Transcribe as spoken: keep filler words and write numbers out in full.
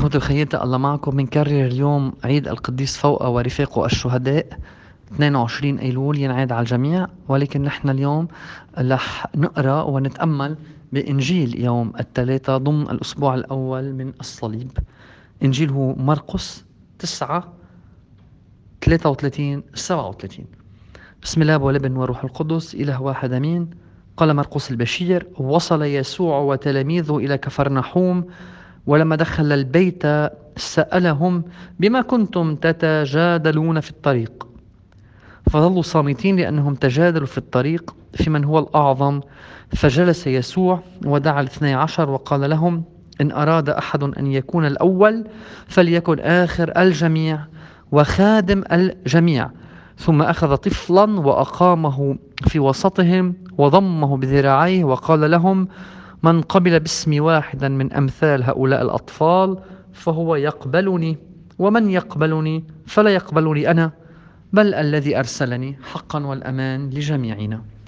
إخوتي وخياتي، الله معكم. بنكرر اليوم عيد القديس فوقا ورفاقه الشهداء اثنين وعشرين أيلول، ينعاد على الجميع. ولكن نحن اليوم رح نقرأ ونتأمل بإنجيل يوم الثلاثاء ضمن الأسبوع الأول من الصليب. إنجيل هو مرقس تسعة ثلاثة وثلاثين سبعة وثلاثين. بسم الله والابن وروح القدس إله واحد أمين. قال مرقس البشير: وصل يسوع وتلاميذه إلى كفرنحوم، ولما دخل البيت سألهم: بما كنتم تتجادلون في الطريق؟ فظلوا صامتين لأنهم تجادلوا في الطريق في من هو الأعظم. فجلس يسوع ودعا الاثني عشر وقال لهم: إن أراد أحد أن يكون الأول فليكن آخر الجميع وخادم الجميع. ثم أخذ طفلا وأقامه في وسطهم وضمه بذراعيه وقال لهم: من قبل باسمي واحدا من أمثال هؤلاء الأطفال فهو يقبلني، ومن يقبلني فلا يقبلني أنا بل الذي أرسلني. حقا والأمان لجميعنا.